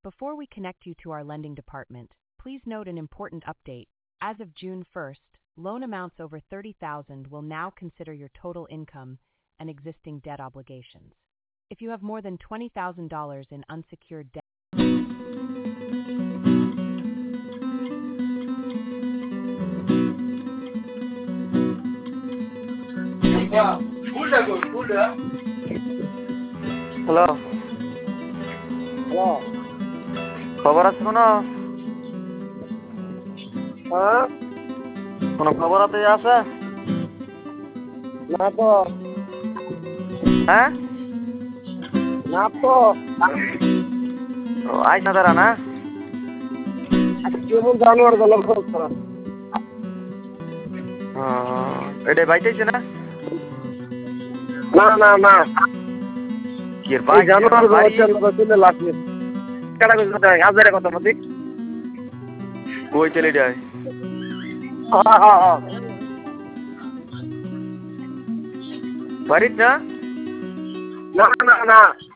Before we connect you to our lending department, please note an important update. As of June 1st, loan amounts over $30,000 will now consider your total income and existing debt obligations. If you have more than $20,000 in unsecured debt, hello, hello. খবর আছে কোনো? হ্যাঁ? কোনো খবর আছে? না তো। হ্যাঁ? না তো। ও আইস না তারা না? কেমন জানোয়ার গেল করছো? এটা বাইতেছে না? না না না। কি এর ভাই জানোয়ার গেল লাভ নেই। কেডা কইছ হাজারে কথা বলি? কই চলে যায়? হ্যাঁ। বাড়িত না? না না না।